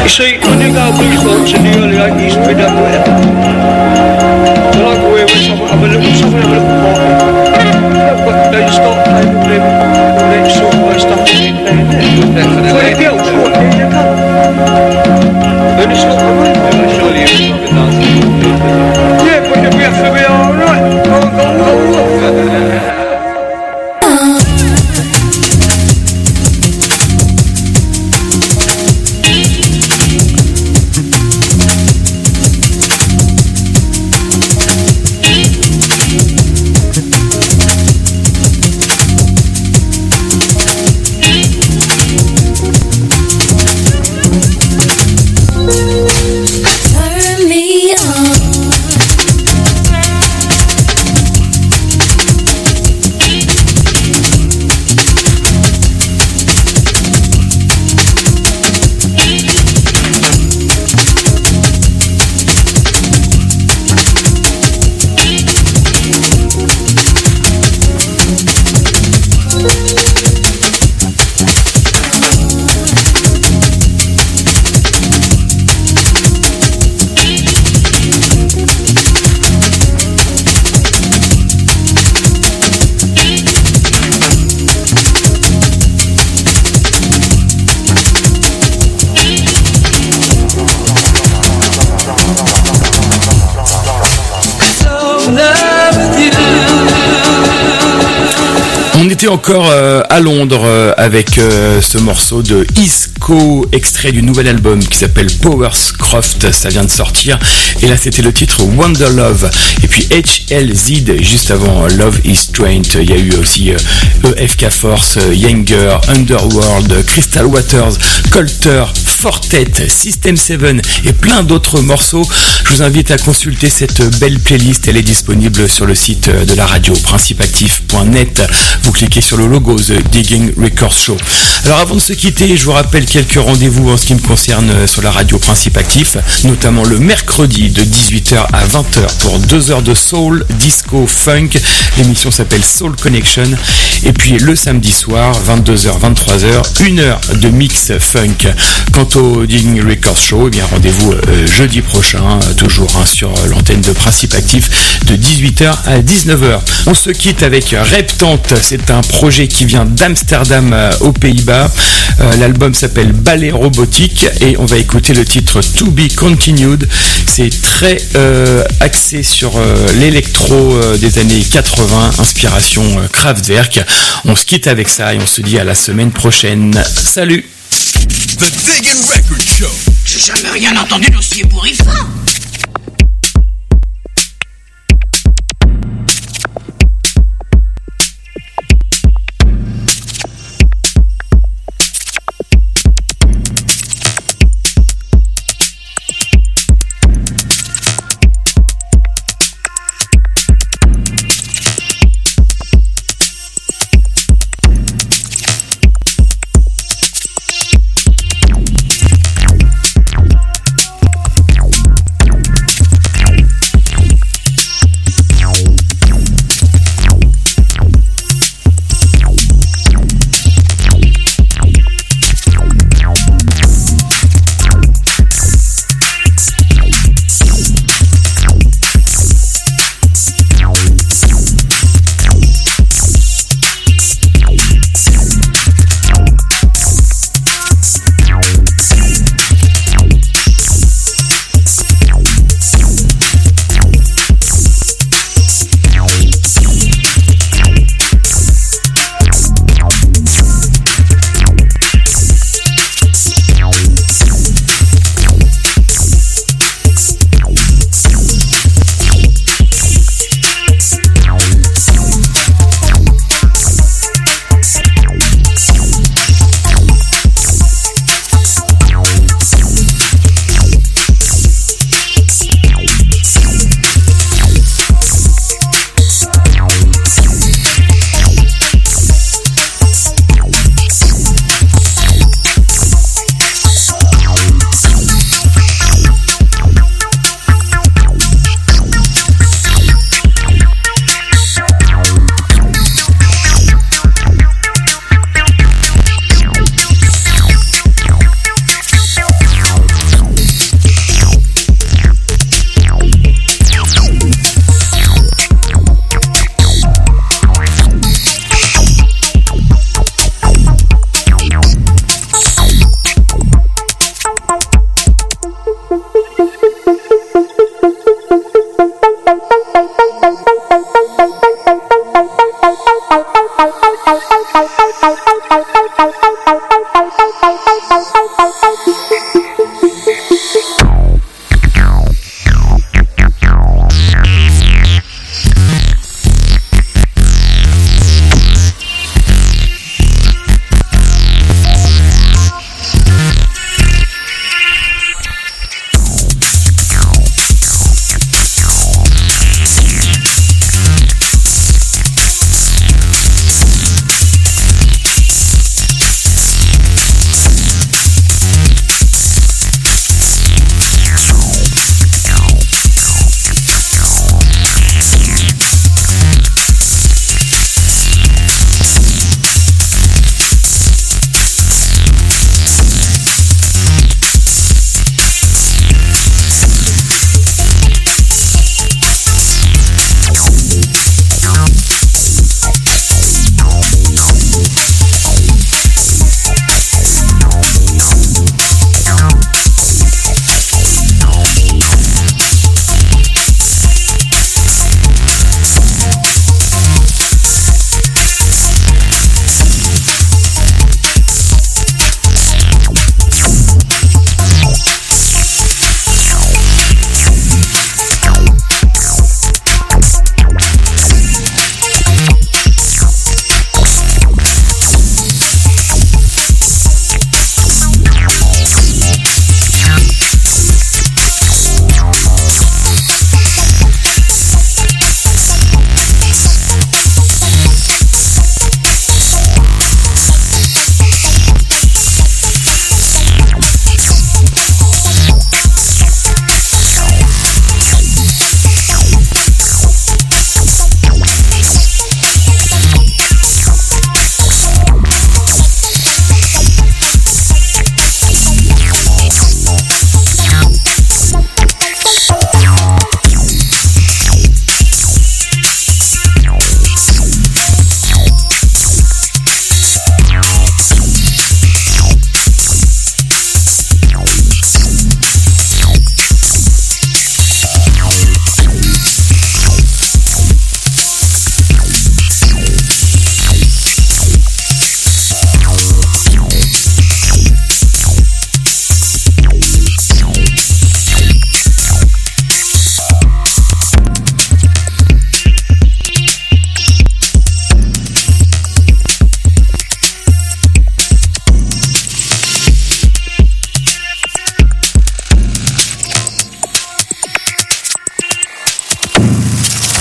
You see, when you go blues walks in the early 80s, we don't wear that. So like we're with someone, have a little party. But they start playing all that sort of stuff in there. For the girls, what, there you go. And it's not the way. Surely you're not dancing. Yeah, but we have to be alright. On était encore à Londres avec ce morceau de Isco, extrait du nouvel album qui s'appelle Powerscroft, ça vient de sortir. Et là c'était le titre Wonder Love. Et puis HLZ juste avant Love is Strange. Il y a eu aussi EFK Force, Younger, Underworld, Crystal Waters, Colter, Fortet, System 7 et plein d'autres morceaux. Je vous invite à consulter cette belle playlist. Elle est disponible sur le site de la radio, principeactif.net. Vous cliquez sur le logo The Digging Records Show. Alors avant de se quitter, je vous rappelle quelques rendez-vous en ce qui me concerne sur la radio Principe Actif, notamment le mercredi de 18h à 20h pour 2 heures de soul, disco, funk. L'émission s'appelle Soul Connection. Et puis le samedi soir, 22h, 23h, 1 heure de mix funk. Quant au Digging Records Show, eh bien rendez-vous jeudi prochain, toujours sur l'antenne de Principe Actif de 18h à 19h. On se quitte avec Reptante. C'est un projet qui vient d'Amsterdam aux Pays-Bas. L'album s'appelle Ballet Robotique et on va écouter le titre To Be Continued. C'est très axé sur l'électro des années 80, inspiration Kraftwerk. On se quitte avec ça et on se dit à la semaine prochaine. Salut! The Digging Record Show. J'ai jamais rien entendu d'aussi ébouriffant.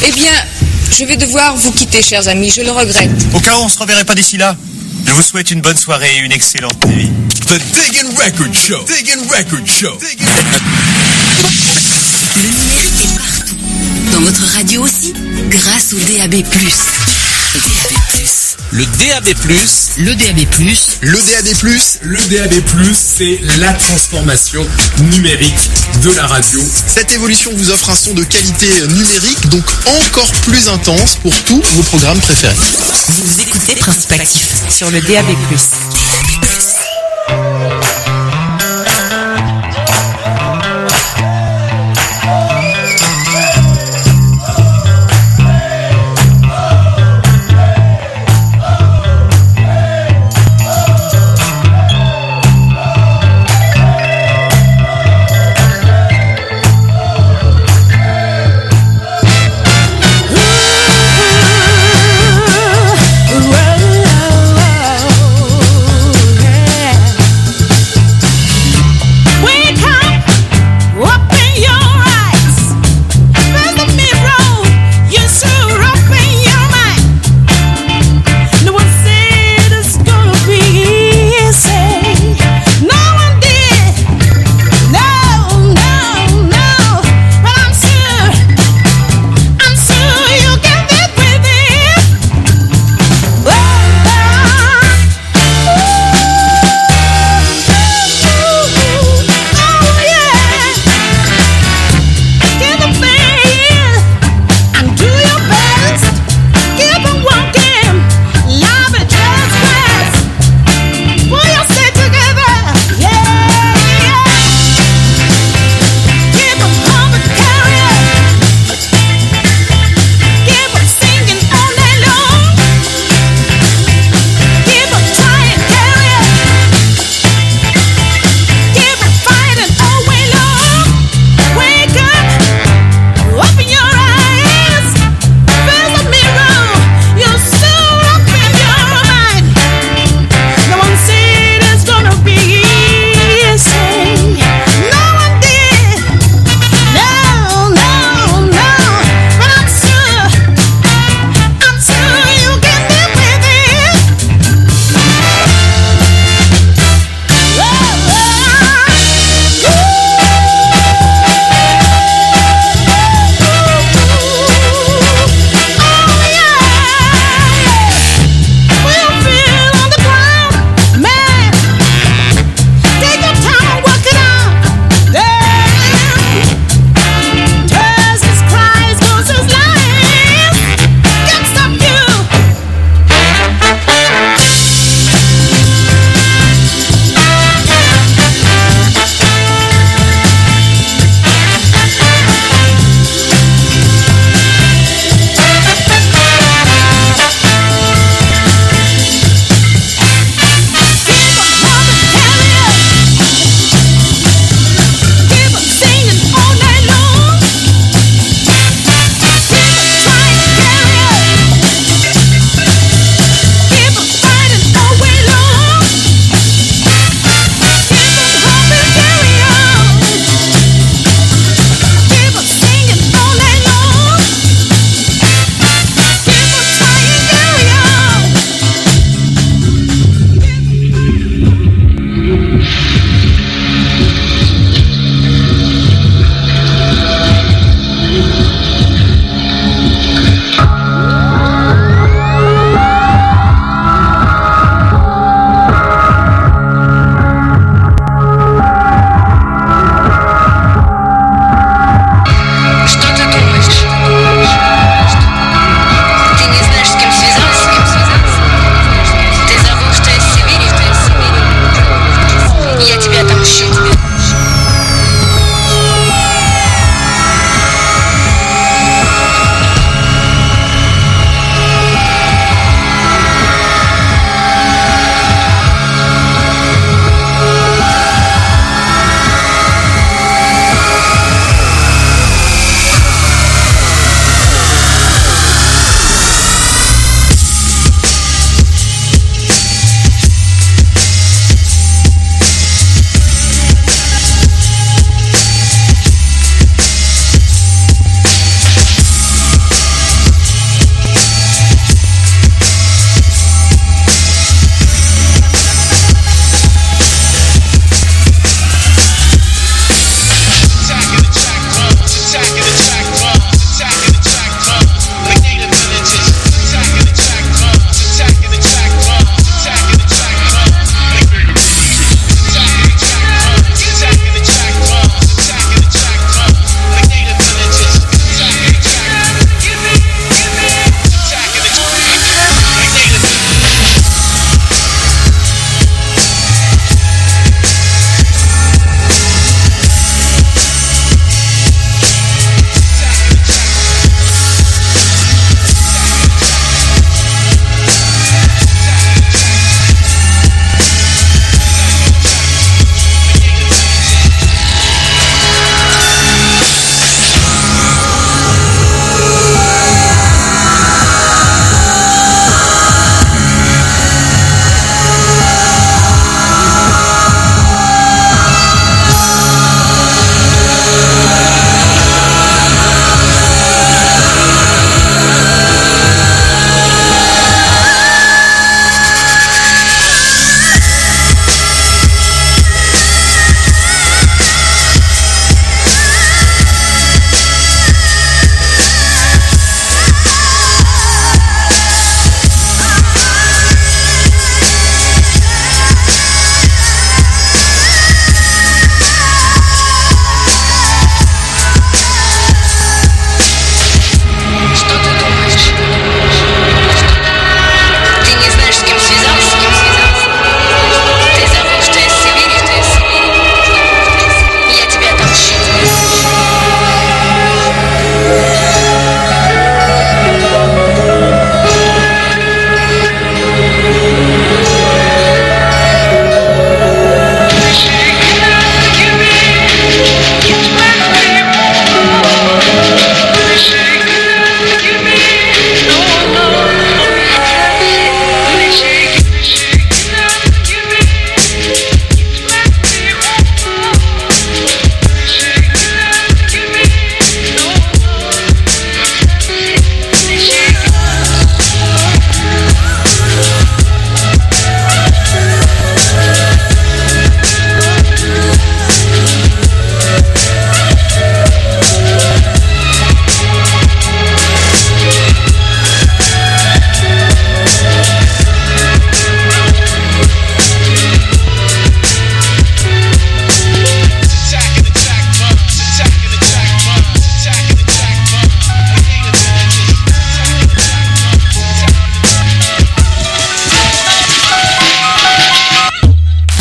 Eh bien, je vais devoir vous quitter, chers amis, je le regrette. Au cas où on se reverrait pas d'ici là, je vous souhaite une bonne soirée et une excellente nuit. The Diggin' Record Show. Diggin' Record Show. Le numérique est partout. Dans votre radio aussi, grâce au DAB+. Le DAB+. Le DAB+. Le DAB+. Le DAB+, c'est la transformation numérique de la radio. Cette évolution vous offre un son de qualité numérique, donc encore plus intense pour tous vos programmes préférés. Vous écoutez Principe Actif sur le DAB+. Yeah.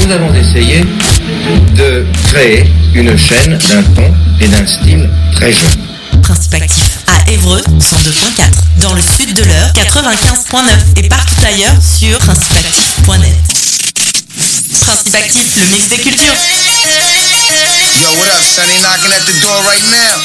nous avons essayé de créer une chaîne d'un ton et d'un style très jeune. Principe actif à Évreux 102.4, dans le sud de l'Eure 95.9 et partout ailleurs sur principeactif.net. Principe actif, le mix des cultures. Yo, what up, son? They knocking at the door right now.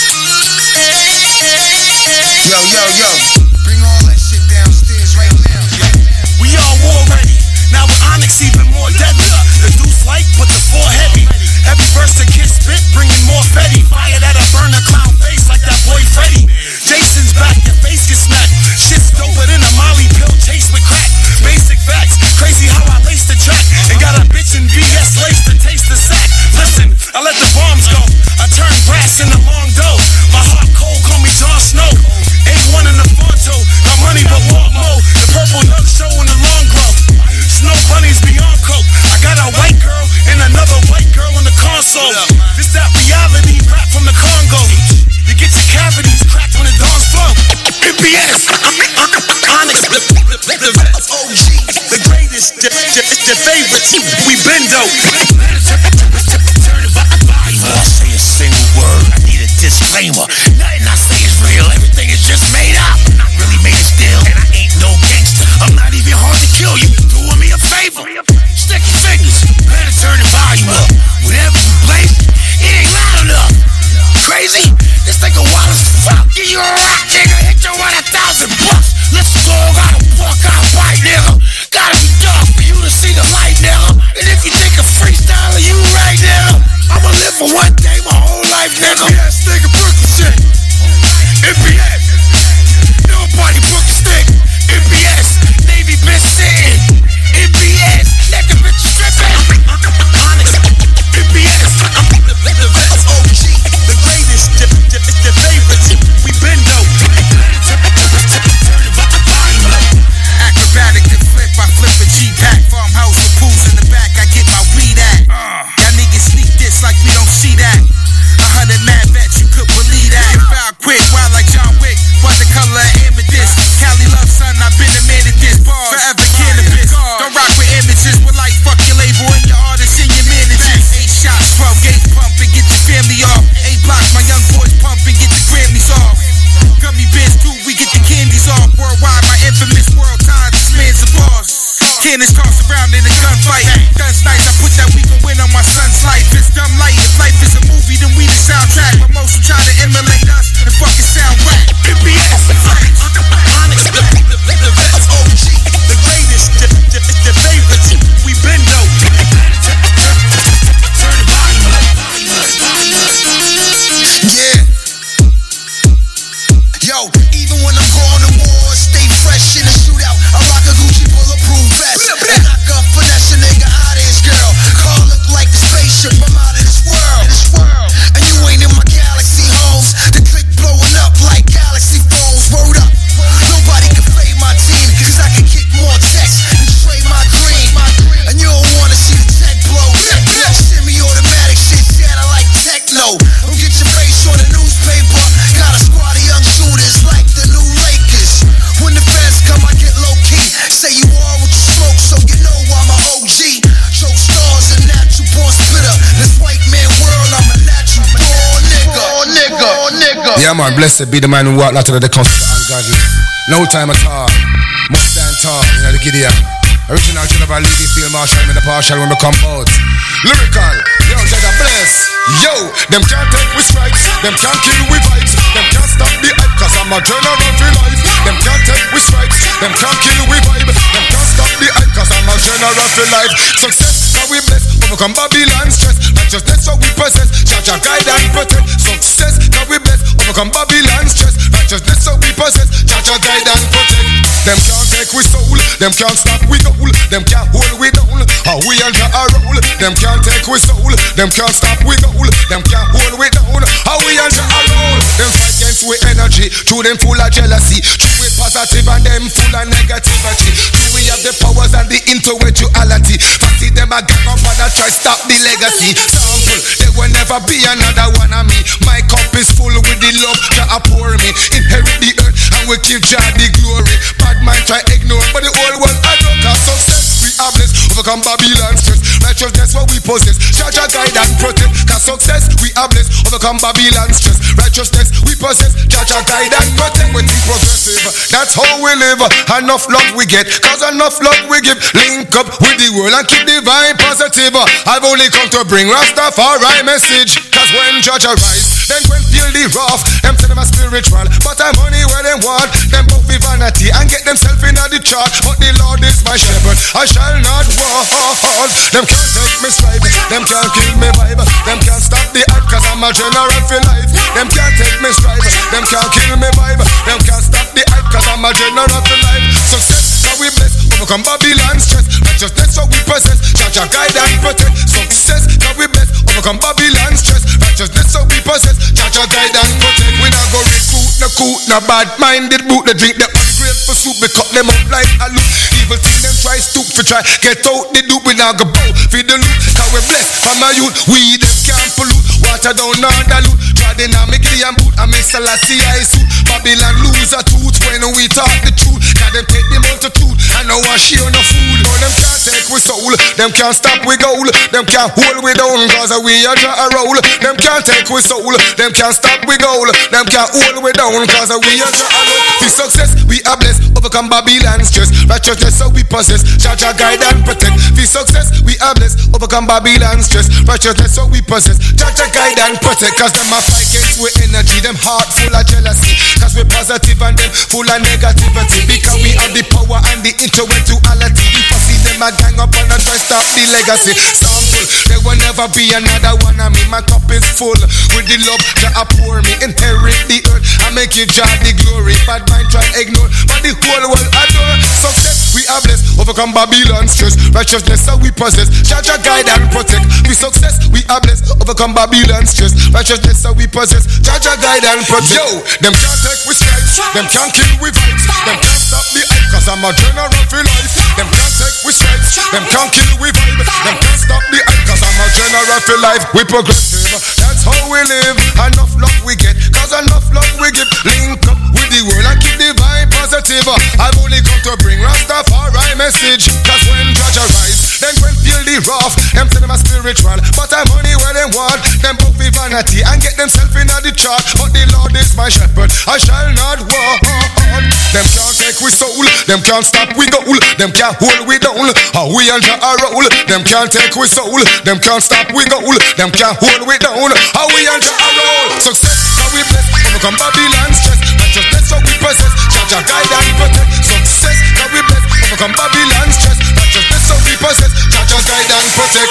Yo. Bring all that shit downstairs right now. We all war ready. Now with Onyx even more deadly. The deuce light, but the four heavy. Every verse the kid spit, bringing more fetty. Fire that'll burn a clown face like that boy Freddy. Jason's back, your face gets smacked. Shit's doper than a Molly pill chased with crack. Basic facts, crazy how I laced the track. And got a bitch in VS lace to taste the sack. Listen, I let the bombs go. I turn grass into long dough. My heart cold, call me Jon Snow. A1 in the Fonto, got money but walk mo. The purple nug show in the long grow. Snow bunnies beyond coke. I got a white girl and another white girl in the console. This that reality rap from the Congo. You get your cavities cracked when the dawns flow. MPS, Onyx, the OG, the greatest, the favorites. We been dope. Turn the volume. I say a single word, I need a disclaimer. Nothing I say is real, everything is just made up. I'm not really made of steel, and I ain't no gangster. I'm not even hard to kill, you doing me a favor. Stick your fingers, better turn the volume up. Whatever you play, it ain't loud enough. Crazy? This nigga wild as fuck. Give you a rock, nigga. Hit you $1,000. Let's go, gotta walk out white, nigga. Gotta be dark for you to see the light, nigga. And if you think a freestyler, you right, nigga. I'ma live for one day, my whole life, nigga. Yes, nigga, Brooklyn shit. MPS. Nobody Brooklyn stick. MPS. Navy bitch sitting. MPS. Nigga bitch stripping. Onyx. MPS. The best OG. The greatest. The favorites. We been dope. Acrobatic to flip. I flip a G-Pack. Farmhouse with pools in the back. I get my weed at. Y'all niggas sneak this like we don't see that. 100 mad vets, you could believe that. You foul quick, wild like John Wick. What the color of amethyst? Cali love, son, I've been a man at this. Bars, forever cannabis. Don't rock with images. With like fuck your label and your artists and your managers. 8 shots, 12 gates, pump and get the family off. 8 blocks, my young boys pump and get the Grammys off. Gummy bears too, we get the candies off. Worldwide, my infamous world times, this man's a boss. Cannons tossed around in a gunfight. Guns nice, I put that we can win on my son's life. It's dumb light, if life is a movie, then we the soundtrack. But most will try to emulate us and fucking sound whack. MPS, Onyx, the best OG, the greatest, the favorites. We been dope. Turn the volume up. Yeah. Yo, even when I'm going to war, stay fresh in the shootout. I rock a Gucci bulletproof vest. And knock a finesse a nigga out of his girl. Car look like a spaceship, I'm out of this world. And you ain't in my galaxy homes. The click blowing up like galaxy phones. Word up. Nobody can fade my team, cause I can kick more text and trade my green. And you don't wanna see the tech blow. Semi-automatic shit, shatter like techno. Don't get your face on the newspaper. Got a squad of young shooters like the new Lakers. When the fans come, I get low-key. Say you are what you smoke, so you know I'm a OG. Show stars and natural born spitter. This white man world, I'm a natural born nigga. Yeah man, blessed be the man who walked out of the country ungodly. No time at all. Must stand tall, you know the Gideon. Original General Lady Field Marshal in the partial when we come out. Lyrical, yo, Jaja bless. Yo, them can't take we stripes. Them can't kill we vibes. Them can't stop the hype, cause I'm a general for life. Them can't take we stripes. Them can't kill we vibe. Them can't stop the hype, cause I'm a general for life. Success, how we bless. Overcome Babylon stress. Righteousness, how we possess. Jaja guide and protect. Success, how we bless. Overcome Babylon stress. Righteousness, how we possess. Jaja guide and protect. Them can't take we soul. Them can't stop we goal. Them can't hold we down. How we enter a roll. Them can't take we soul. Them can't stop we goal. Them can't hold we down. How we enter a roll. Them fight against we energy. True them full of jealousy. True we positive and them full of negativity. True we have the powers and the intellectuality. Fancy them a gang up and a try stop the legacy. Sample, there will never be another one of me. My cup is full with the love that I pour me. Inherit the earth and we give Jah the glory. Bad mind try ignore, but the whole world I don't cause success. We are blessed, overcome Babylon stress. Righteousness what we possess. Jah guide and protect. Cause success we are blessed. Overcome Babylon stress. Righteousness we possess. Jah guide and protect. We think progressive. That's how we live. Enough love we get. Cause enough love we give. Link up with the world and keep the vibe positive. I've only come to bring Rastafari message. Cause when Jah rise, then when feel the wrath, them say them a spiritual, but I'm money where them want. Them both be vanity and get themselves in the chart. But the Lord is my shepherd, I shall not walk. Them can't take me stride, them can't kill me vibe. Them can't stop the hype cause I'm a general for life. Them can't take me stride, them can't kill me vibe. Them can't stop the hype cause I'm a general for life. Success how we bless, overcome Babylon stress. Righteousness how we possess, Jah guide and protect. Success how we bless, overcome Babylon stress. Righteousness how we possess, Jah guide and protect. We not go recruit, no coot, no bad minded boot. They drink the ungrateful soup, we cut them up like a loop. Evil thing them try stoop to try get out the dupe. We not go bow for the loot, cause we blessed from a youth. We them can't pollute, water down under loot. Try the namically and boot, and Mr. Lassie I suit. Babylon lose a tooth when we talk the truth. Cause them take them out to truth, and now I share no food. No, them can't take we soul, them can't stop we goal. Them can't hold we down, cause we a draw a roll. Them can't take we soul, them can't stop we goal. Them can't hold we down, cause we a draw a roll. For success, we are blessed, overcome Babylon stress. Righteousness so we possess, Jah guide and protect. For success, we are blessed, overcome Babylon stress. Righteousness so we possess, Jah guide and protect. Cause them a fight against we energy, them heart full of jealousy. Cause we positive and them full of negativity. Because we have the power and the intellectuality. If I see them a gang up and I try stop the legacy. Sample, there will never be another one of me. My cup is full with the love that I pour me. Inherit the earth, I make you Jah the glory. Bad mind try ignore, but the whole world adore. Success, we are blessed, overcome Babylon stress. Righteousness so we possess, Jah guide and protect. We success, we are blessed, overcome Babylon stress. Righteousness so we possess, Jah guide and protect. Yo, them can't take we stripes, them can't kill we vibes. Them can't stop the hype cause I'm a general for life. Them can't take we stripes, them can't kill we vibe. Them can't stop the hype cause I'm a general for life. We progressive, that's how we live. Enough love we get, cause enough love we give. Link up with the world and keep the vibe positive. I've only come to bring Rastafari message. Cause when Jah rise, then when feel the wrath, them say them a spiritual, but I'm money where them want. Them both be vanity and get themselves in the chart. But the Lord is my shepherd, I shall not walk. Them can't take we soul, them can't stop we goal. Them can't hold we down, how we and Jah roll. Them can't take we soul, them can't stop we goal. Them can't hold we down, how we and Jah roll. Success, how we bless, overcome Babylon stress. Righteousness, how we possess, Jah guide and protect. Success, how we bless, overcome Babylon stress. Righteousness, how we possess, Jah guide and protect.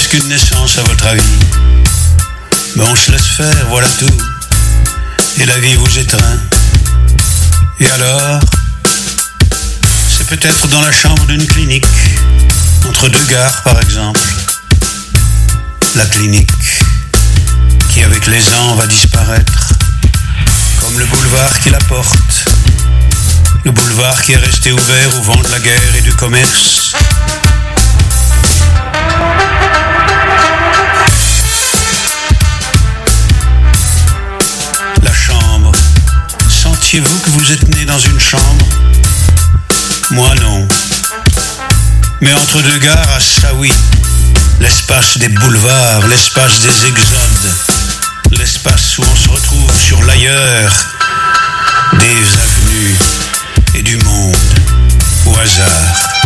Qu'est-ce qu'une naissance à votre avis? Mais on se laisse faire, voilà tout. Et la vie vous étreint. Et alors? C'est peut-être dans la chambre d'une clinique, entre deux gares par exemple. La clinique, qui avec les ans va disparaître, comme le boulevard qui la porte. Le boulevard qui est resté ouvert au vent de la guerre et du commerce. La chambre. Sentiez-vous que vous êtes né dans une chambre? Moi non. Mais entre deux gares, à ça oui. L'espace des boulevards, l'espace des exodes. L'espace où on se retrouve sur l'ailleurs. Des avenues et du monde au hasard.